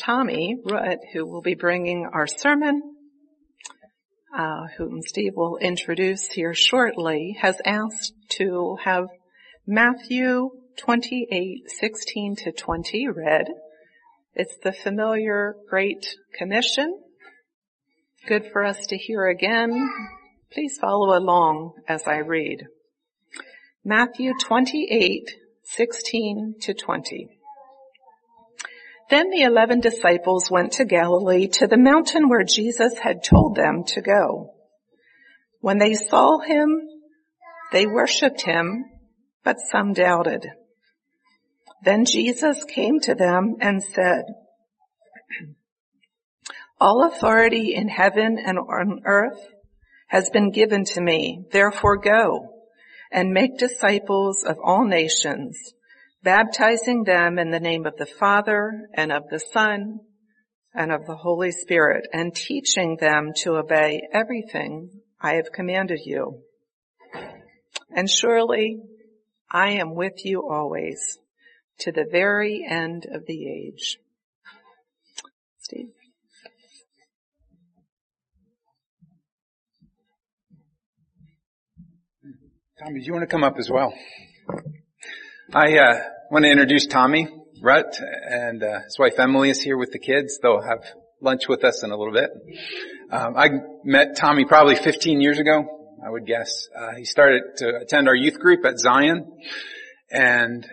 Tommy Rutt, who will be bringing our sermon, whom Steve will introduce here shortly, has asked to have Matthew 28:16-20 read. It's the familiar Great Commission. Good for us to hear again. Please follow along as I read. Matthew 28:16-20. Then the 11 disciples went to Galilee, to the mountain where Jesus had told them to go. When they saw him, they worshipped him, but some doubted. Then Jesus came to them and said, "All authority in heaven and on earth has been given to me. Therefore go and make disciples of all nations, baptizing them in the name of the Father and of the Son and of the Holy Spirit, and teaching them to obey everything I have commanded you. And surely I am with you always, to the very end of the age." Steve? Tommy, do you want to come up as well? I want to introduce Tommy Rutt, and his wife Emily is here with the kids. They'll have lunch with us in a little bit. I met Tommy probably 15 years ago, I would guess. He started to attend our youth group at Zion, and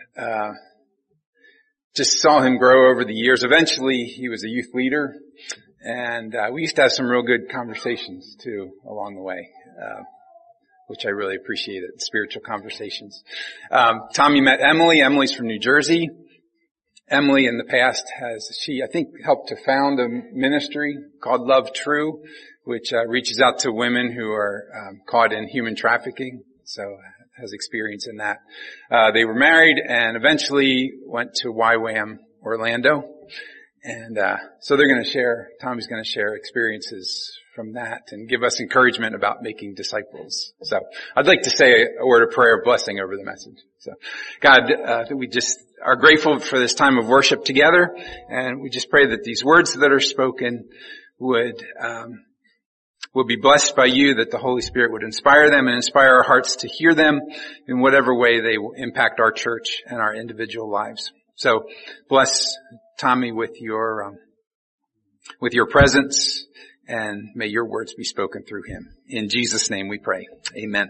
just saw him grow over the years. Eventually, he was a youth leader, and we used to have some real good conversations, too, along the way. Which I really appreciated, spiritual conversations. Tommy met Emily. Emily's from New Jersey. Emily in the past I think, helped to found a ministry called Love True, which reaches out to women who are caught in human trafficking, so has experience in that. They were married and eventually went to YWAM Orlando. And so Tommy's going to share experiences from that and give us encouragement about making disciples. So I'd like to say a word of prayer of blessing over the message. So God, we just are grateful for this time of worship together, and we just pray that these words that are spoken would be blessed by you, that the Holy Spirit would inspire them and inspire our hearts to hear them in whatever way they will impact our church and our individual lives. So bless Tommy with your presence, and may your words be spoken through him. In Jesus' name we pray. Amen.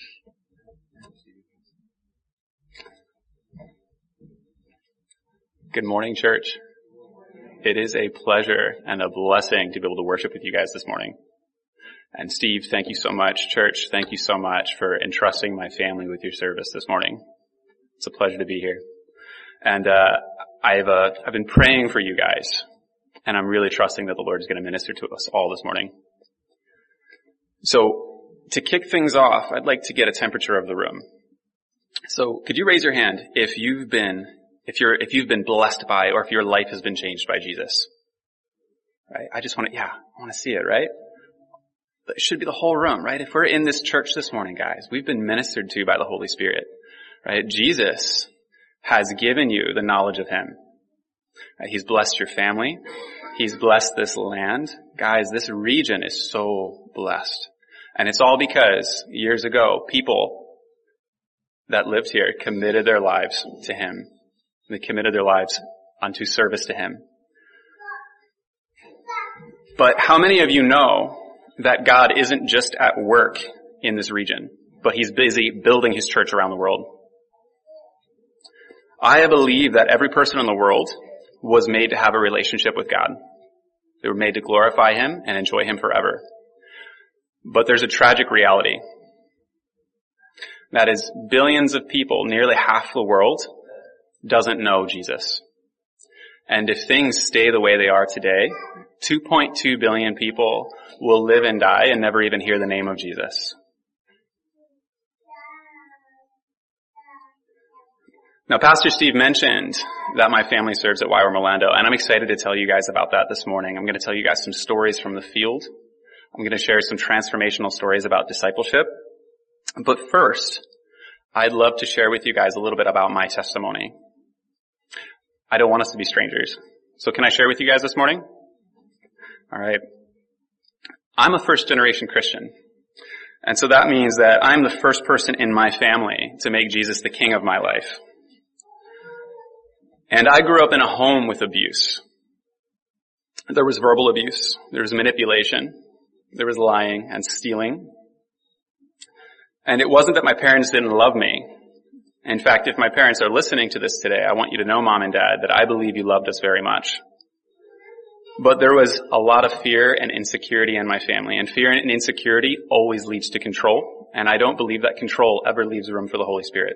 Good morning, church. It is a pleasure and a blessing to be able to worship with you guys this morning. And Steve, thank you so much. Church, thank you so much for entrusting my family with your service this morning. It's a pleasure to be here. And I've been praying for you guys, and I'm really trusting that the Lord is going to minister to us all this morning. So, to kick things off, I'd like to get a temperature of the room. So, could you raise your hand if you've been blessed by, or if your life has been changed by Jesus? Right? I want to see it, right? It should be the whole room, right? If we're in this church this morning, guys, we've been ministered to by the Holy Spirit, right? Jesus has given you the knowledge of him. He's blessed your family. He's blessed this land. Guys, this region is so blessed. And it's all because years ago, people that lived here committed their lives to him. They committed their lives unto service to him. But how many of you know that God isn't just at work in this region, but he's busy building his church around the world? I believe that every person in the world was made to have a relationship with God. They were made to glorify him and enjoy him forever. But there's a tragic reality. That is, billions of people, nearly half the world, doesn't know Jesus. And if things stay the way they are today, 2.2 billion people will live and die and never even hear the name of Jesus. Now, Pastor Steve mentioned that my family serves at YWAM Orlando, and I'm excited to tell you guys about that this morning. I'm going to tell you guys some stories from the field. I'm going to share some transformational stories about discipleship. But first, I'd love to share with you guys a little bit about my testimony. I don't want us to be strangers, So can I share with you guys this morning? All right. I'm a first-generation Christian. And so that means that I'm the first person in my family to make Jesus the king of my life. And I grew up in a home with abuse. There was verbal abuse. There was manipulation. There was lying and stealing. And it wasn't that my parents didn't love me. In fact, if my parents are listening to this today, I want you to know, Mom and Dad, that I believe you loved us very much. But there was a lot of fear and insecurity in my family, and fear and insecurity always leads to control, and I don't believe that control ever leaves room for the Holy Spirit.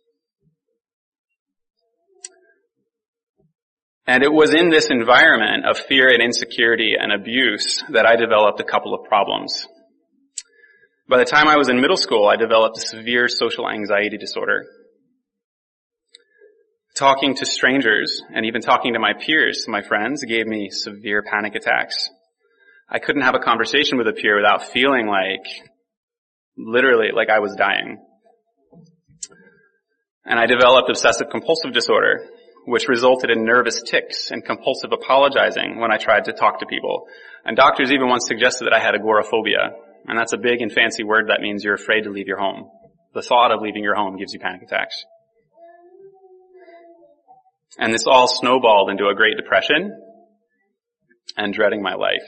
And it was in this environment of fear and insecurity and abuse that I developed a couple of problems. By the time I was in middle school, I developed a severe social anxiety disorder. Talking to strangers and even talking to my peers, my friends, gave me severe panic attacks. I couldn't have a conversation with a peer without feeling literally like I was dying. And I developed obsessive compulsive disorder, which resulted in nervous tics and compulsive apologizing when I tried to talk to people. And doctors even once suggested that I had agoraphobia. And that's a big and fancy word that means you're afraid to leave your home. The thought of leaving your home gives you panic attacks. And this all snowballed into a Great Depression and dreading my life.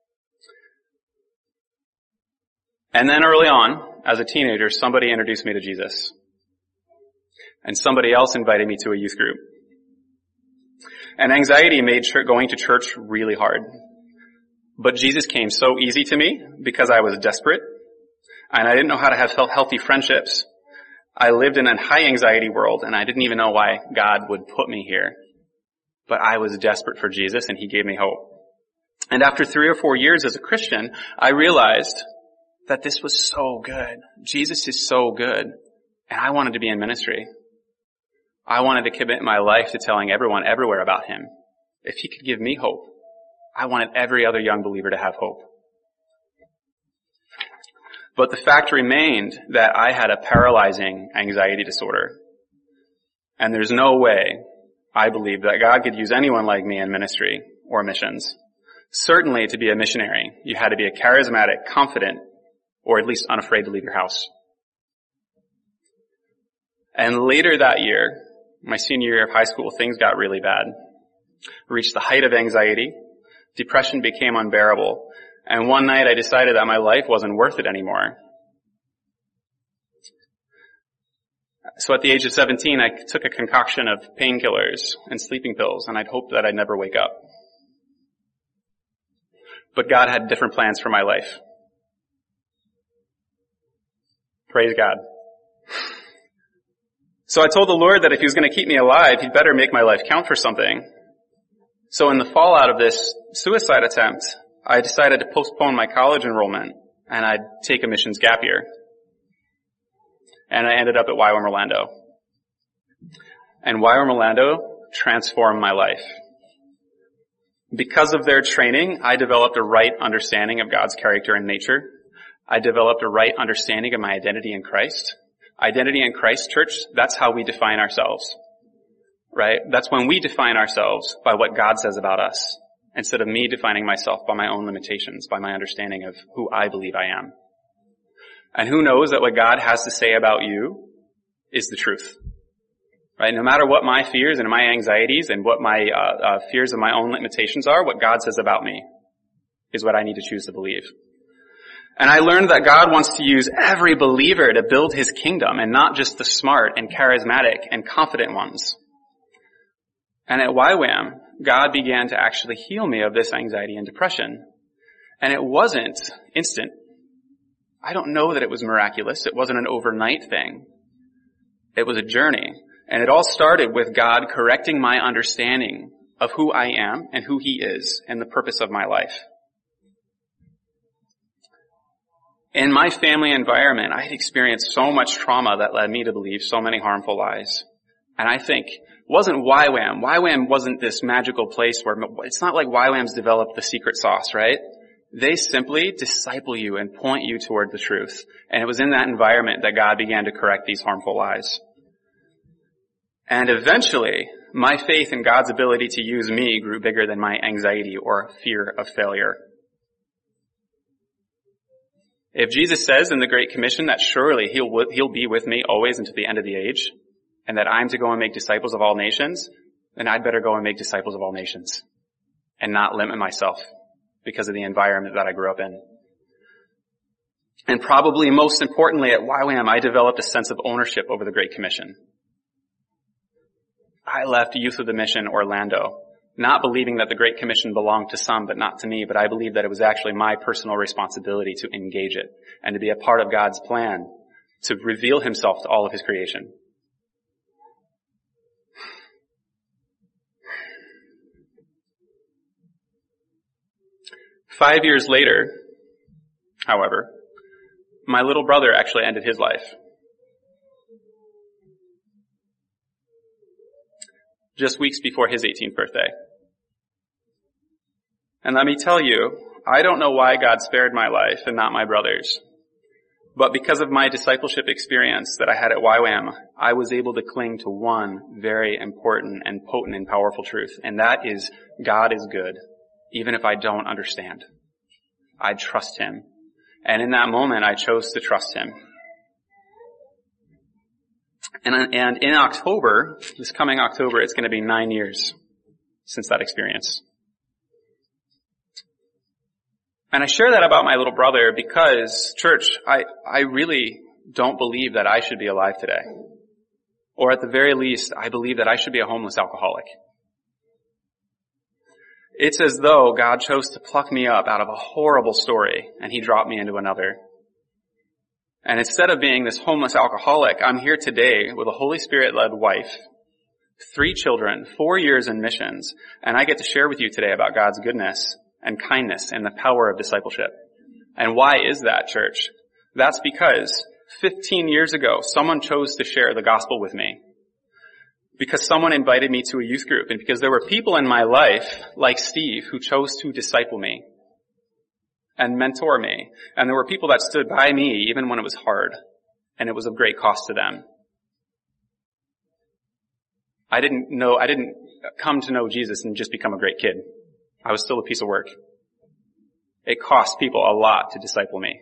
And then early on, as a teenager, somebody introduced me to Jesus. And somebody else invited me to a youth group. And anxiety made going to church really hard. But Jesus came so easy to me because I was desperate and I didn't know how to have healthy friendships. I lived in a high anxiety world and I didn't even know why God would put me here. But I was desperate for Jesus and he gave me hope. And after 3 or 4 years as a Christian, I realized that this was so good. Jesus is so good. And I wanted to be in ministry. I wanted to commit my life to telling everyone everywhere about him. If he could give me hope, I wanted every other young believer to have hope. But the fact remained that I had a paralyzing anxiety disorder. And there's no way, I believe, that God could use anyone like me in ministry or missions. Certainly to be a missionary, you had to be a charismatic, confident, or at least unafraid to leave your house. And later that year, my senior year of high school, things got really bad. Reached the height of anxiety. Depression became unbearable. And one night I decided that my life wasn't worth it anymore. So at the age of 17, I took a concoction of painkillers and sleeping pills, and I'd hoped that I'd never wake up. But God had different plans for my life. Praise God. So I told the Lord that if he was going to keep me alive, he'd better make my life count for something. So in the fallout of this suicide attempt, I decided to postpone my college enrollment and I'd take a missions gap year. And I ended up at YWAM Orlando. And YWAM Orlando transformed my life. Because of their training, I developed a right understanding of God's character and nature. I developed a right understanding of my identity in Christ. Identity in Christ, church, that's how we define ourselves. Right? That's when we define ourselves by what God says about us, instead of me defining myself by my own limitations, by my understanding of who I believe I am. And who knows that what God has to say about you is the truth. Right? No matter what my fears and my anxieties and what my fears of my own limitations are, what God says about me is what I need to choose to believe. And I learned that God wants to use every believer to build his kingdom and not just the smart and charismatic and confident ones. And at YWAM, God began to actually heal me of this anxiety and depression. And it wasn't instant. I don't know that it was miraculous. It wasn't an overnight thing. It was a journey. And it all started with God correcting my understanding of who I am and who he is and the purpose of my life. In my family environment, I had experienced so much trauma that led me to believe so many harmful lies. And I think it wasn't YWAM. YWAM wasn't this magical place where, it's not like YWAM's developed the secret sauce, right? They simply disciple you and point you toward the truth. And it was in that environment that God began to correct these harmful lies. And eventually, my faith in God's ability to use me grew bigger than my anxiety or fear of failure. If Jesus says in the Great Commission that surely he'll be with me always until the end of the age, and that I'm to go and make disciples of all nations, then I'd better go and make disciples of all nations and not limit myself because of the environment that I grew up in. And probably most importantly at YWAM, I developed a sense of ownership over the Great Commission. I left Youth of the Mission Orlando, not believing that the Great Commission belonged to some but not to me, but I believed that it was actually my personal responsibility to engage it and to be a part of God's plan to reveal himself to all of his creation. Five years later, however, my little brother actually ended his life. Just weeks before his 18th birthday. And let me tell you, I don't know why God spared my life and not my brother's. But because of my discipleship experience that I had at YWAM, I was able to cling to one very important and potent and powerful truth, and that is God is good, even if I don't understand. I trust him. And in that moment, I chose to trust him. And in October, this coming October, it's going to be 9 years since that experience. And I share that about my little brother because, church, I really don't believe that I should be alive today. Or at the very least, I believe that I should be a homeless alcoholic. It's as though God chose to pluck me up out of a horrible story and he dropped me into another. And instead of being this homeless alcoholic, I'm here today with a Holy Spirit-led wife, 3 children, 4 years in missions, and I get to share with you today about God's goodness and kindness and the power of discipleship. And why is that, church? That's because 15 years ago, someone chose to share the gospel with me. Because someone invited me to a youth group, and because there were people in my life, like Steve, who chose to disciple me and mentor me. And there were people that stood by me even when it was hard, and it was of great cost to them. I didn't come to know Jesus and just become a great kid. I was still a piece of work. It cost people a lot to disciple me.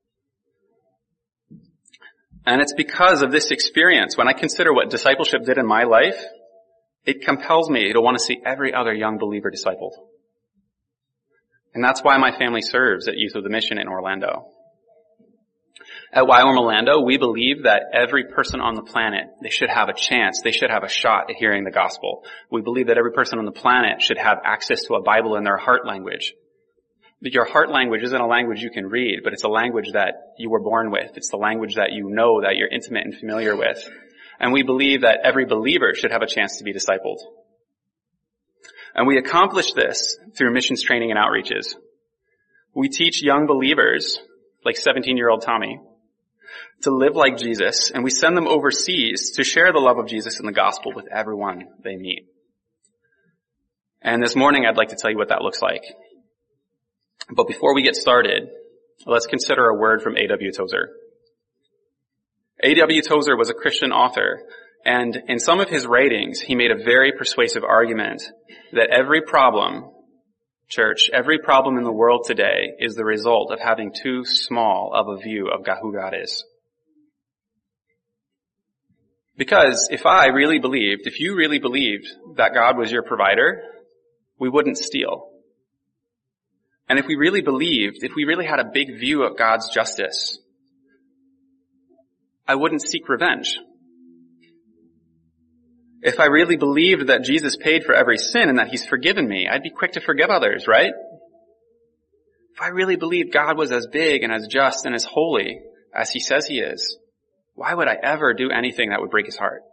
And it's because of this experience, when I consider what discipleship did in my life, it compels me to want to see every other young believer discipled. And that's why my family serves at Youth of the Mission in Orlando. At YWAM Orlando, we believe that every person on the planet, they should have a chance, they should have a shot at hearing the gospel. We believe that every person on the planet should have access to a Bible in their heart language. But your heart language isn't a language you can read, but it's a language that you were born with. It's the language that you know, that you're intimate and familiar with. And we believe that every believer should have a chance to be discipled. And we accomplish this through missions training and outreaches. We teach young believers, like 17-year-old Tommy, to live like Jesus, and we send them overseas to share the love of Jesus and the gospel with everyone they meet. And this morning I'd like to tell you what that looks like. But before we get started, let's consider a word from A.W. Tozer. A.W. Tozer was a Christian author, and in some of his writings, he made a very persuasive argument that every problem, church, every problem in the world today is the result of having too small of a view of who God is. Because if you really believed that God was your provider, we wouldn't steal. And if we really had a big view of God's justice, I wouldn't seek revenge. If I really believed that Jesus paid for every sin and that he's forgiven me, I'd be quick to forgive others, right? If I really believed God was as big and as just and as holy as he says he is, why would I ever do anything that would break his heart?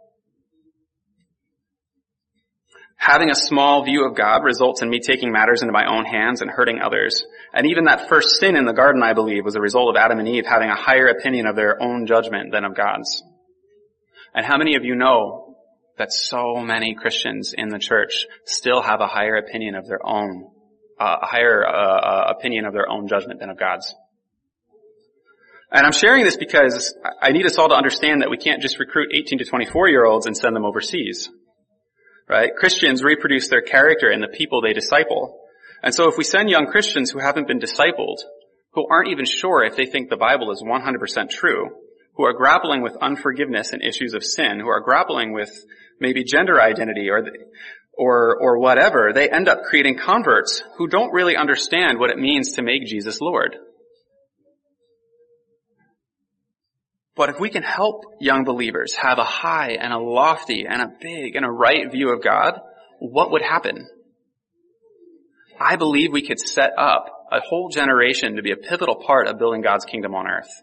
Having a small view of God results in me taking matters into my own hands and hurting others. And even that first sin in the garden, I believe, was a result of Adam and Eve having a higher opinion of their own judgment than of God's. And how many of you know that so many Christians in the church still have a higher opinion of their own, opinion of their own judgment than of God's? And I'm sharing this because I need us all to understand that we can't just recruit 18 to 24-year-olds and send them overseas. Right? Christians reproduce their character in the people they disciple. And so if we send young Christians who haven't been discipled, who aren't even sure if they think the Bible is 100% true, who are grappling with unforgiveness and issues of sin, who are grappling with maybe gender identity or whatever, they end up creating converts who don't really understand what it means to make Jesus Lord. But if we can help young believers have a high and a lofty and a big and a right view of God, what would happen? I believe we could set up a whole generation to be a pivotal part of building God's kingdom on earth.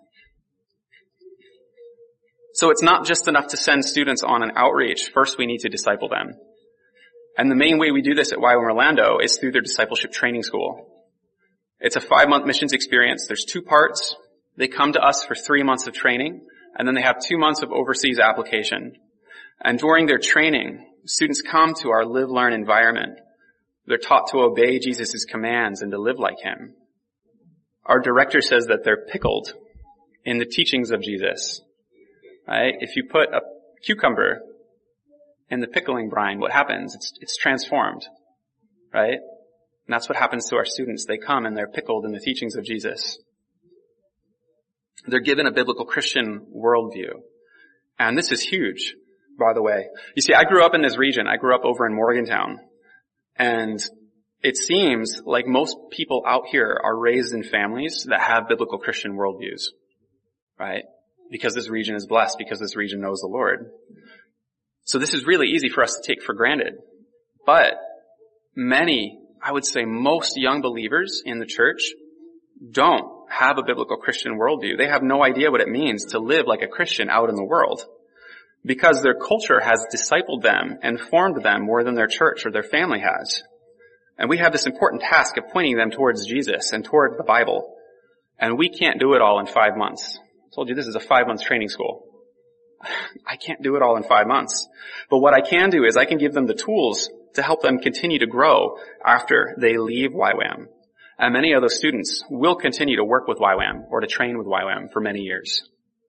So it's not just enough to send students on an outreach. First, we need to disciple them. And the main way we do this at YWAM Orlando is through their discipleship training school. It's a 5-month missions experience. There's 2 parts. They come to us for 3 months of training, and then they have 2 months of overseas application. And during their training, students come to our live-learn environment. They're taught to obey Jesus' commands and to live like him. Our director says that they're pickled in the teachings of Jesus. Right? If you put a cucumber in the pickling brine, what happens? It's transformed. Right? And that's what happens to our students. They come and they're pickled in the teachings of Jesus. They're given a biblical Christian worldview. And this is huge, by the way. You see, I grew up in this region. I grew up over in Morgantown. And it seems like most people out here are raised in families that have biblical Christian worldviews. Right? Because this region is blessed, because this region knows the Lord. So this is really easy for us to take for granted. But many, I would say most young believers in the church don't have a biblical Christian worldview. They have no idea what it means to live like a Christian out in the world. Because their culture has discipled them and formed them more than their church or their family has. And we have this important task of pointing them towards Jesus and toward the Bible. And we can't do it all in 5 months. I told you this is a 5-month training school. I can't do it all in 5 months. But what I can do is I can give them the tools to help them continue to grow after they leave YWAM. And many of those students will continue to work with YWAM or to train with YWAM for many years.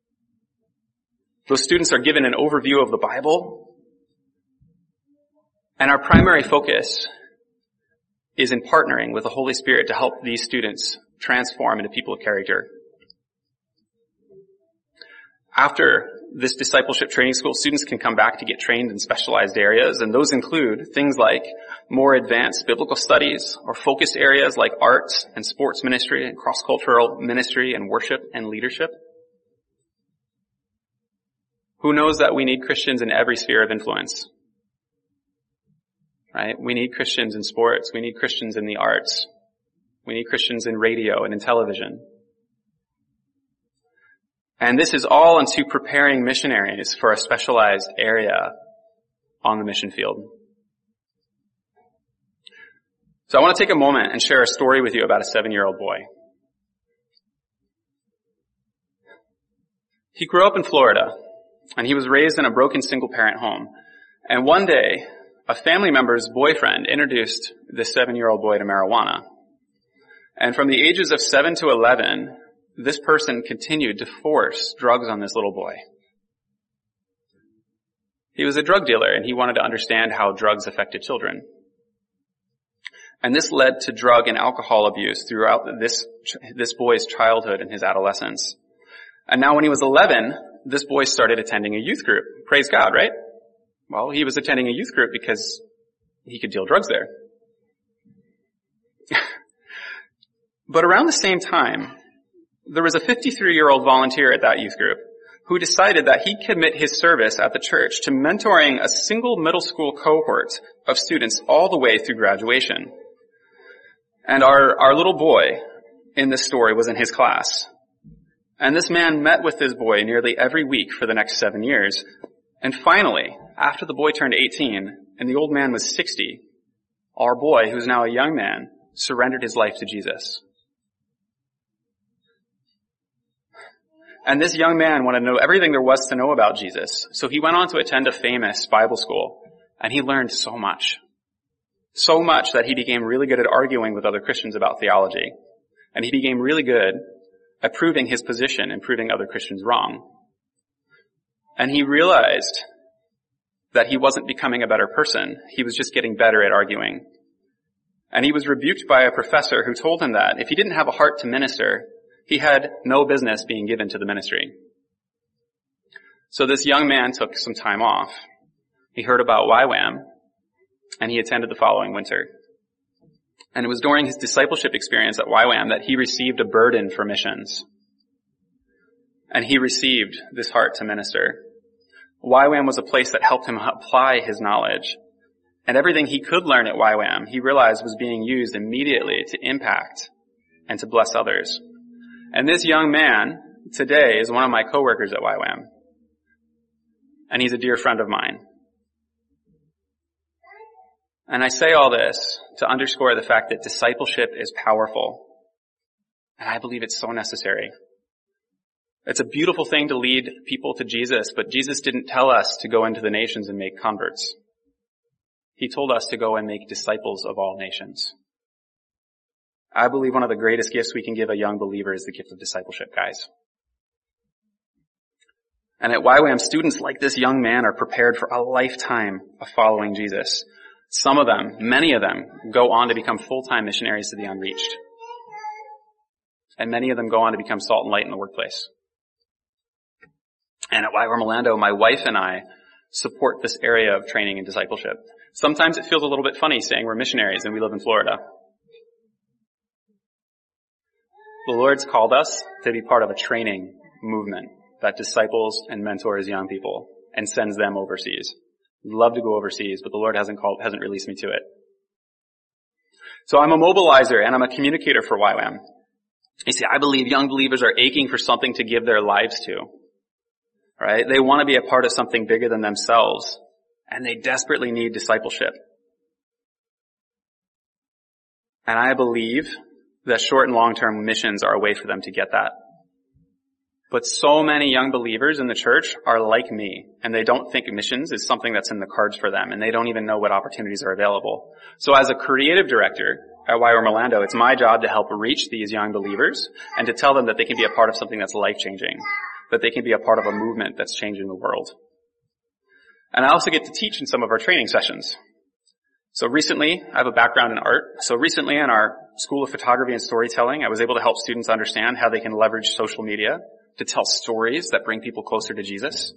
Those students are given an overview of the Bible. And our primary focus is in partnering with the Holy Spirit to help these students transform into people of character. After this discipleship training school, students can come back to get trained in specialized areas, and those include things like more advanced biblical studies or focused areas like arts and sports ministry and cross-cultural ministry and worship and leadership. Who knows that we need Christians in every sphere of influence? Right? We need Christians in sports. We need Christians in the arts. We need Christians in radio and in television. And this is all into preparing missionaries for a specialized area on the mission field. So I want to take a moment and share a story with you about a 7-year-old boy. He grew up in Florida, and he was raised in a broken single-parent home. And one day, a family member's boyfriend introduced this 7-year-old boy to marijuana. And from the ages of 7 to 11, this person continued to force drugs on this little boy. He was a drug dealer, and he wanted to understand how drugs affected children. And this led to drug and alcohol abuse throughout this boy's childhood and his adolescence. And now when he was 11, this boy started attending a youth group. Praise God, right? Well, he was attending a youth group because he could deal drugs there. But around the same time, there was a 53-year-old volunteer at that youth group who decided that he'd commit his service at the church to mentoring a single middle school cohort of students all the way through graduation. And our little boy in this story was in his class. And this man met with this boy nearly every week for the next 7 years. And finally, after the boy turned 18 and the old man was 60, our boy, who's now a young man, surrendered his life to Jesus. And this young man wanted to know everything there was to know about Jesus. So he went on to attend a famous Bible school, and he learned so much. So much that he became really good at arguing with other Christians about theology. And he became really good at proving his position and proving other Christians wrong. And he realized that he wasn't becoming a better person. He was just getting better at arguing. And he was rebuked by a professor who told him that if he didn't have a heart to minister, he had no business being given to the ministry. So this young man took some time off. He heard about YWAM, and he attended the following winter. And it was during his discipleship experience at YWAM that he received a burden for missions. And he received this heart to minister. YWAM was a place that helped him apply his knowledge. And everything he could learn at YWAM, he realized was being used immediately to impact and to bless others. And this young man today is one of my coworkers at YWAM. And he's a dear friend of mine. And I say all this to underscore the fact that discipleship is powerful. And I believe it's so necessary. It's a beautiful thing to lead people to Jesus, but Jesus didn't tell us to go into the nations and make converts. He told us to go and make disciples of all nations. I believe one of the greatest gifts we can give a young believer is the gift of discipleship, guys. And at YWAM, students like this young man are prepared for a lifetime of following Jesus. Some of them, many of them, go on to become full-time missionaries to the unreached. And many of them go on to become salt and light in the workplace. And at YWAM Orlando, my wife and I support this area of training and discipleship. Sometimes it feels a little bit funny saying we're missionaries and we live in Florida. The Lord's called us to be part of a training movement that disciples and mentors young people and sends them overseas. We'd love to go overseas, but the Lord hasn't released me to it. So I'm a mobilizer and I'm a communicator for YWAM. You see, I believe young believers are aching for something to give their lives to. Right? They want to be a part of something bigger than themselves, and they desperately need discipleship. And I believe that short and long-term missions are a way for them to get that. But so many young believers in the church are like me, and they don't think missions is something that's in the cards for them, and they don't even know what opportunities are available. So as a creative director at YWAM Orlando, it's my job to help reach these young believers and to tell them that they can be a part of something that's life-changing, that they can be a part of a movement that's changing the world. And I also get to teach in some of our training sessions. So recently, I have a background in art. So recently in our School of Photography and Storytelling, I was able to help students understand how they can leverage social media to tell stories that bring people closer to Jesus.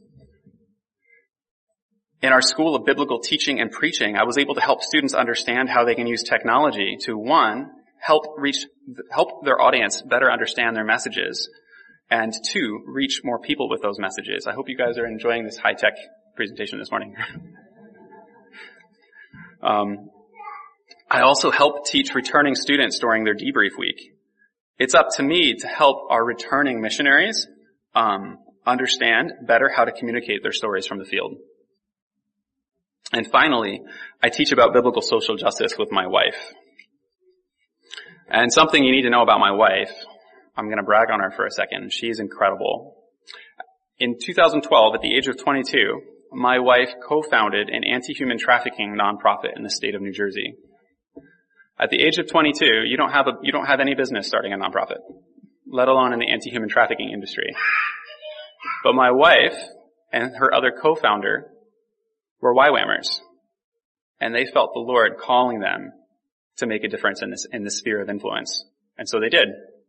In our School of Biblical Teaching and Preaching, I was able to help students understand how they can use technology to, one, help their audience better understand their messages, and two, reach more people with those messages. I hope you guys are enjoying this high-tech presentation this morning. I also help teach returning students during their debrief week. It's up to me to help our returning missionaries understand better how to communicate their stories from the field. And finally, I teach about biblical social justice with my wife. And something you need to know about my wife, I'm going to brag on her for a second. She's incredible. In 2012, at the age of 22, my wife co-founded an anti-human trafficking nonprofit in the state of New Jersey. At the age of 22, you don't have any business starting a nonprofit, let alone in the anti-human trafficking industry. But my wife and her other co-founder were YWAMers, and they felt the Lord calling them to make a difference in this sphere of influence. And so they did.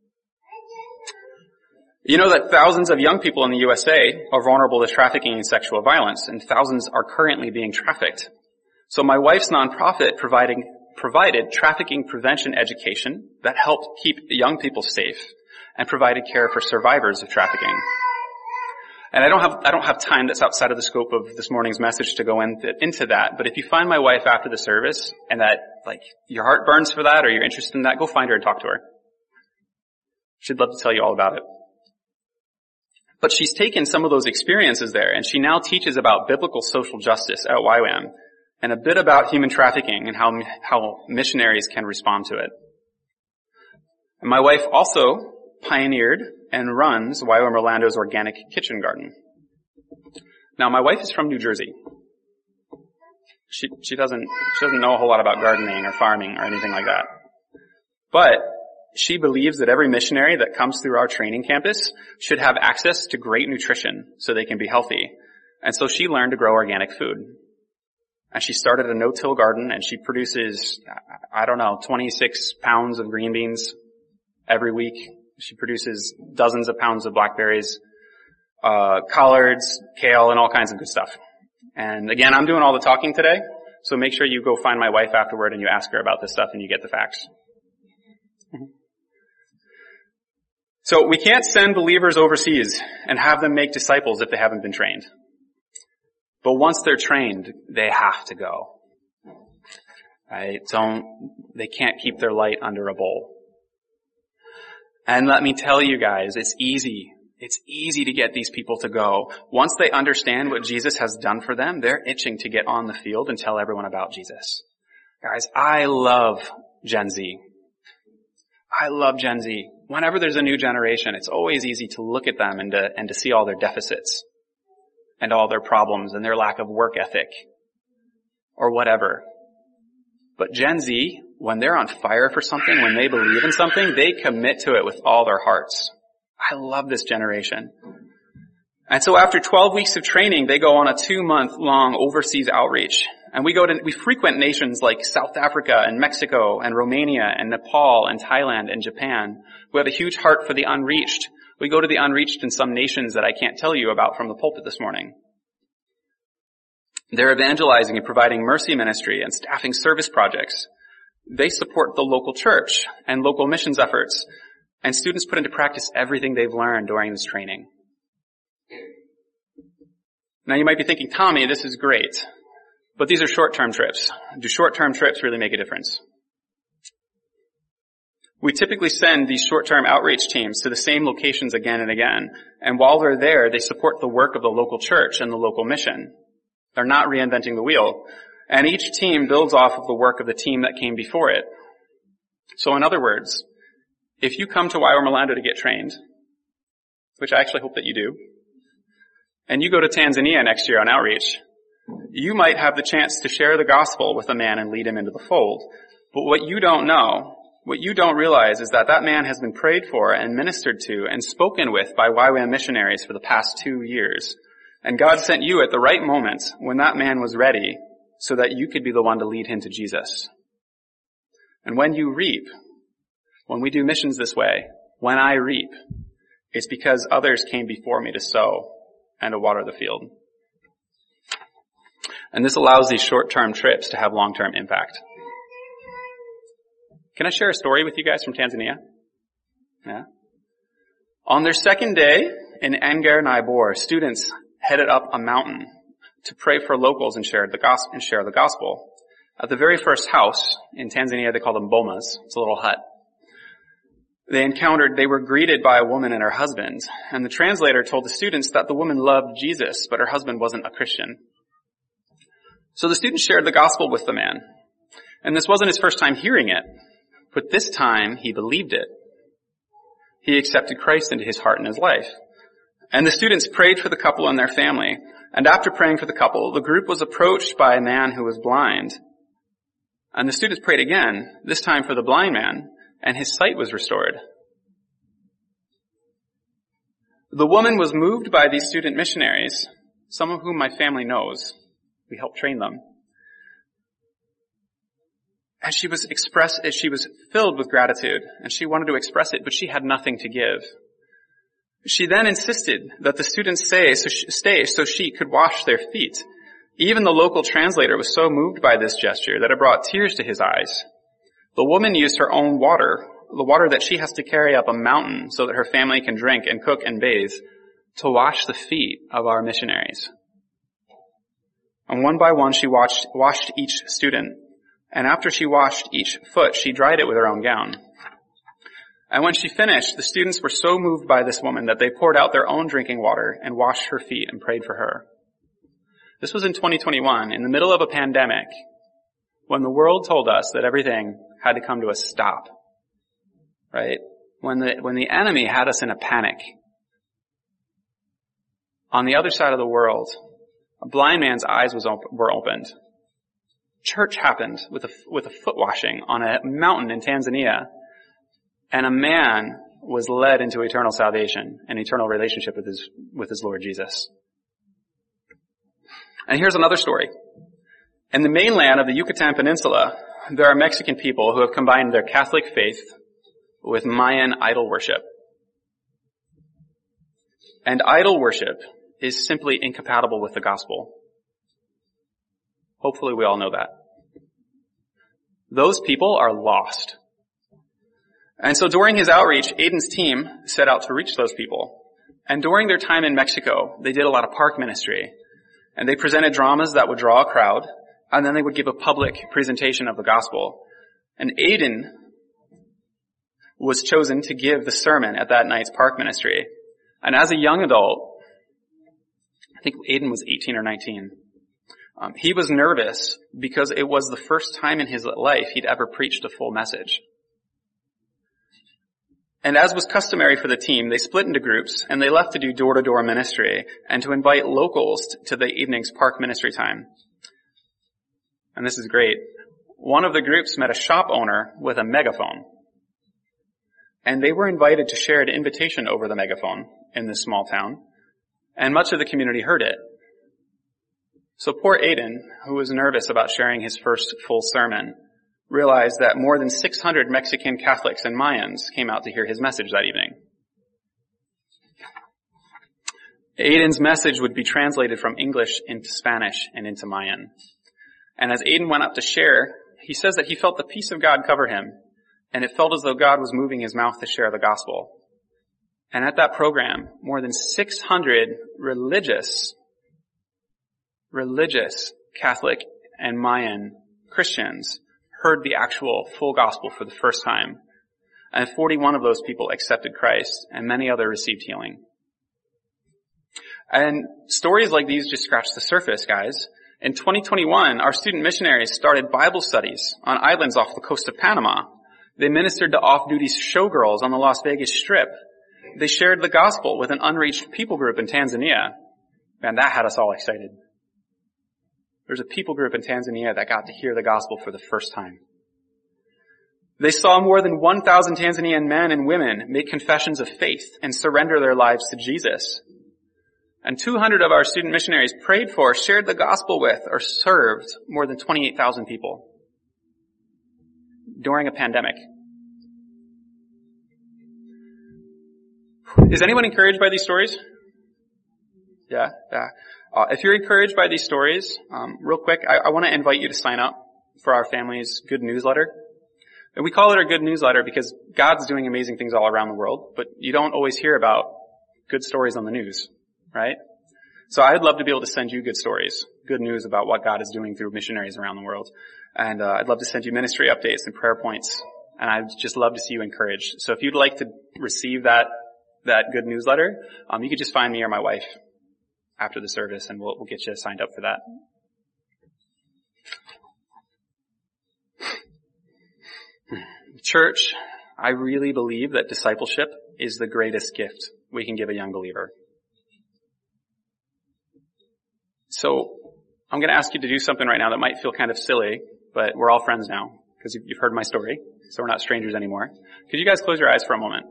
You know that thousands of young people in the USA are vulnerable to trafficking and sexual violence, and thousands are currently being trafficked. So my wife's nonprofit provided trafficking prevention education that helped keep young people safe and provided care for survivors of trafficking. And I don't have time that's outside of the scope of this morning's message to go into that, but if you find my wife after the service and that, your heart burns for that or you're interested in that, go find her and talk to her. She'd love to tell you all about it. But she's taken some of those experiences there, and she now teaches about biblical social justice at YWAM and a bit about human trafficking and how missionaries can respond to it. And my wife also pioneered and runs YWAM Orlando's Organic Kitchen Garden. Now, my wife is from New Jersey. She doesn't know a whole lot about gardening or farming or anything like that. But she believes that every missionary that comes through our training campus should have access to great nutrition so they can be healthy. And so she learned to grow organic food. And she started a no-till garden, and she produces, 26 pounds of green beans every week. She produces dozens of pounds of blackberries, collards, kale, and all kinds of good stuff. And again, I'm doing all the talking today, so make sure you go find my wife afterward and you ask her about this stuff and you get the facts. So we can't send believers overseas and have them make disciples if they haven't been trained. But once they're trained, they have to go. Right? They can't keep their light under a bowl. And let me tell you guys, it's easy. It's easy to get these people to go. Once they understand what Jesus has done for them, they're itching to get on the field and tell everyone about Jesus. Guys, I love Gen Z. I love Gen Z. Whenever there's a new generation, it's always easy to look at them and to see all their deficits and all their problems and their lack of work ethic or whatever. But Gen Z, when they're on fire for something, when they believe in something, they commit to it with all their hearts. I love this generation. And so after 12 weeks of training, they go on a 2-month-long overseas outreach. And we frequent nations like South Africa and Mexico and Romania and Nepal and Thailand and Japan. We have a huge heart for the unreached. We go to the unreached in some nations that I can't tell you about from the pulpit this morning. They're evangelizing and providing mercy ministry and staffing service projects. They support the local church and local missions efforts. And students put into practice everything they've learned during this training. Now you might be thinking, Tommy, this is great. But these are short-term trips. Do short-term trips really make a difference? We typically send these short-term outreach teams to the same locations again and again. And while they're there, they support the work of the local church and the local mission. They're not reinventing the wheel. And each team builds off of the work of the team that came before it. So in other words, if you come to YWAM Orlando to get trained, which I actually hope that you do, and you go to Tanzania next year on outreach, you might have the chance to share the gospel with a man and lead him into the fold. But what you don't realize is that man has been prayed for and ministered to and spoken with by YWAM missionaries for the past 2 years. And God sent you at the right moment when that man was ready so that you could be the one to lead him to Jesus. And when you reap, when we do missions this way, when I reap, it's because others came before me to sow and to water the field. And this allows these short-term trips to have long-term impact. Can I share a story with you guys from Tanzania? Yeah. On their second day in Enger Naibor, students headed up a mountain to pray for locals and share the gospel. At the very first house in Tanzania, they call them bomas. It's a little hut. They were greeted by a woman and her husband, and the translator told the students that the woman loved Jesus, but her husband wasn't a Christian. So the students shared the gospel with the man, and this wasn't his first time hearing it, but this time he believed it. He accepted Christ into his heart and his life. And the students prayed for the couple and their family, and after praying for the couple, the group was approached by a man who was blind. And the students prayed again, this time for the blind man, and his sight was restored. The woman was moved by these student missionaries, some of whom my family knows. We helped train them. As she was filled with gratitude, and she wanted to express it, but she had nothing to give. She then insisted that the students stay so she could wash their feet. Even the local translator was so moved by this gesture that it brought tears to his eyes. The woman used her own water, the water that she has to carry up a mountain so that her family can drink and cook and bathe, to wash the feet of our missionaries. And one by one she washed each student. And after she washed each foot, she dried it with her own gown. And when she finished, the students were so moved by this woman that they poured out their own drinking water and washed her feet and prayed for her. This was in 2021, in the middle of a pandemic, when the world told us that everything had to come to a stop. Right? When the enemy had us in a panic. On the other side of the world, a blind man's eyes were opened. Church happened with a foot washing on a mountain in Tanzania. And a man was led into eternal salvation and eternal relationship with his Lord Jesus. And here's another story. In the mainland of the Yucatan Peninsula, there are Mexican people who have combined their Catholic faith with Mayan idol worship. And idol worship is simply incompatible with the gospel. Hopefully we all know that. Those people are lost. And so during his outreach, Aiden's team set out to reach those people. And during their time in Mexico, they did a lot of park ministry. And they presented dramas that would draw a crowd, and then they would give a public presentation of the gospel. And Aiden was chosen to give the sermon at that night's park ministry. And as a young adult, I think Aiden was 18 or 19, he was nervous because it was the first time in his life he'd ever preached a full message. And as was customary for the team, they split into groups and they left to do door-to-door ministry and to invite locals to the evening's park ministry time. And this is great. One of the groups met a shop owner with a megaphone. And they were invited to share an invitation over the megaphone in this small town. And much of the community heard it. So poor Aiden, who was nervous about sharing his first full sermon, realized that more than 600 Mexican Catholics and Mayans came out to hear his message that evening. Aiden's message would be translated from English into Spanish and into Mayan. And as Aiden went up to share, he says that he felt the peace of God cover him, and it felt as though God was moving his mouth to share the gospel. And at that program, more than 600 religious Catholic and Mayan Christians heard the actual full gospel for the first time. And 41 of those people accepted Christ, and many others received healing. And stories like these just scratch the surface, guys. In 2021, our student missionaries started Bible studies on islands off the coast of Panama. They ministered to off-duty showgirls on the Las Vegas Strip. They shared the gospel with an unreached people group in Tanzania. Man, that had us all excited. There's a people group in Tanzania that got to hear the gospel for the first time. They saw more than 1,000 Tanzanian men and women make confessions of faith and surrender their lives to Jesus. And 200 of our student missionaries prayed for, shared the gospel with, or served more than 28,000 people during a pandemic. Is anyone encouraged by these stories? Yeah. If you're encouraged by these stories, real quick, I want to invite you to sign up for our family's Good Newsletter. And we call it our Good Newsletter because God's doing amazing things all around the world, but you don't always hear about good stories on the news, right? So I'd love to be able to send you good stories, good news about what God is doing through missionaries around the world. And I'd love to send you ministry updates and prayer points. And I'd just love to see you encouraged. So if you'd like to receive that Good Newsletter, you could just find me or my wife after the service, and we'll get you signed up for that. Church, I really believe that discipleship is the greatest gift we can give a young believer. So I'm going to ask you to do something right now that might feel kind of silly, but we're all friends now because you've heard my story, so we're not strangers anymore. Could you guys close your eyes for a moment?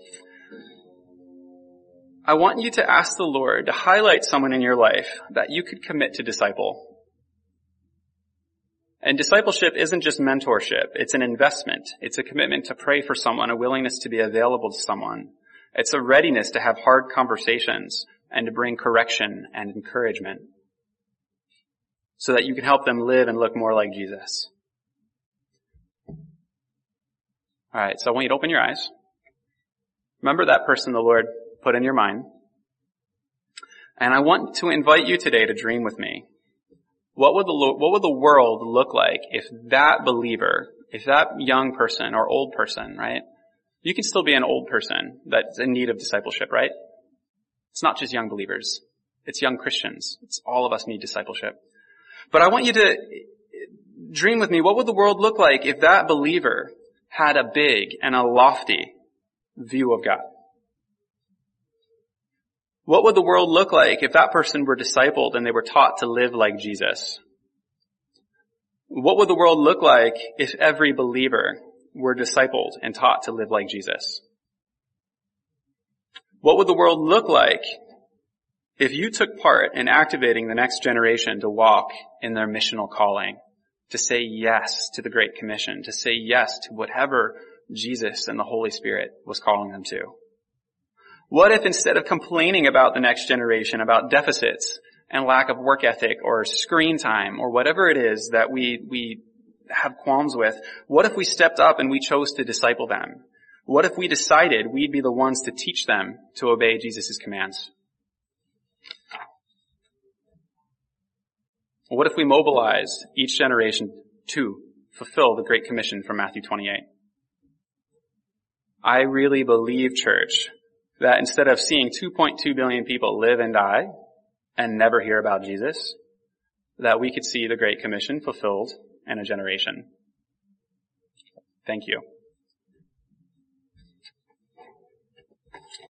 I want you to ask the Lord to highlight someone in your life that you could commit to disciple. And discipleship isn't just mentorship. It's an investment. It's a commitment to pray for someone, a willingness to be available to someone. It's a readiness to have hard conversations and to bring correction and encouragement so that you can help them live and look more like Jesus. All right, so I want you to open your eyes. Remember that person the Lord put in your mind. And I want to invite you today to dream with me. What would the world look like if that believer, if that young person or old person, right? You can still be an old person that's in need of discipleship, right? It's not just young believers. It's young Christians. It's all of us need discipleship. But I want you to dream with me. What would the world look like if that believer had a big and a lofty view of God? What would the world look like if that person were discipled and they were taught to live like Jesus? What would the world look like if every believer were discipled and taught to live like Jesus? What would the world look like if you took part in activating the next generation to walk in their missional calling, to say yes to the Great Commission, to say yes to whatever Jesus and the Holy Spirit was calling them to? What if instead of complaining about the next generation, about deficits and lack of work ethic or screen time or whatever it is that we have qualms with, what if we stepped up and we chose to disciple them? What if we decided we'd be the ones to teach them to obey Jesus' commands? What if we mobilize each generation to fulfill the Great Commission from Matthew 28? I really believe, church, that instead of seeing 2.2 billion people live and die and never hear about Jesus, that we could see the Great Commission fulfilled in a generation. Thank you.